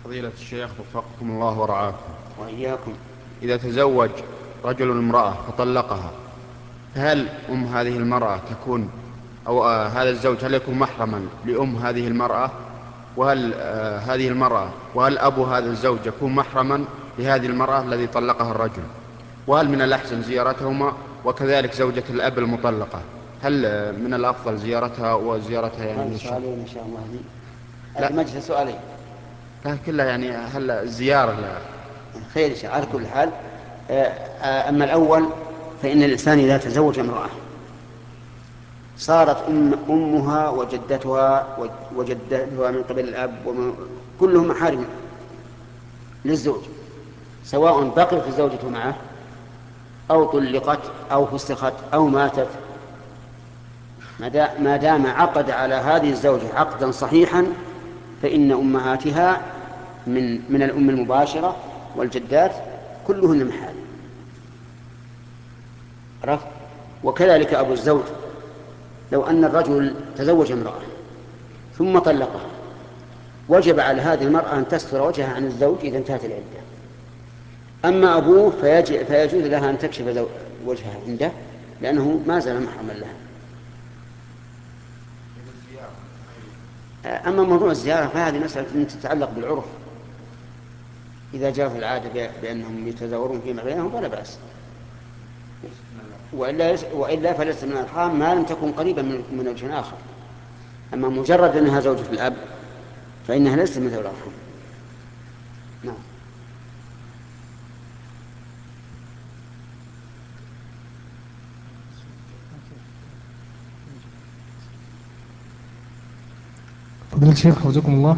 فضيلة الشيخ وفقكم الله ورعاكم. وإياكم. إذا تزوج رجل امرأة فطلقها، فهل هذه المرأة تكون أو هذا الزوج هل يكون محرما هذه المرأة؟ وهل هذه المرأة وهل أبو هذا الزوج يكون محرما لهذه المرأة الذي طلقها الرجل؟ وهل من الأحسن زيارتهما؟ وكذلك زوجة الأب المطلقة، هل من الأفضل زيارتها وزيارتها يعني هذه من الشهر؟ سؤالين إن شاء الله لي. لا، المجلس سؤالين. كلها يعني هل الزيارة لا؟ خير إن شاء الله. على كل حال، أما الأول فإن الإنسان إذا تزوج امرأة صارت أمها وجدتها من قبل الأب كلهم محارم للزوج، سواء بقيت الزوجة معه أو طلقت أو فسخت أو ماتت، ما دام عقد على هذه الزوجة عقدا صحيحا فإن أمهاتها من الأم المباشرة والجدات كلهن محارم. عرفت؟ وكذلك أبو الزوج، لو أن الرجل تزوج امرأة ثم طلقها وجب على هذه المرأة أن تستر وجهها عن الزوج إذا انتهت العدة. أما أبوه فيجوز لها أن تكشف وجهها عنده لأنه ما زال محرما لها. أما موضوع الزيارة فهذه مسألة تتعلق بالعرف، إذا جرت العادة بأنهم يتزاورون فيما بينهم فلا بأس، وإلا فليس من الأرحام ما لم تكن قريبا من وجه آخر. أما مجرد أنها زوجة الأب فإنها ليست من ذوي الأرحام. نعم. فضيلة الشيخ حفظكم الله،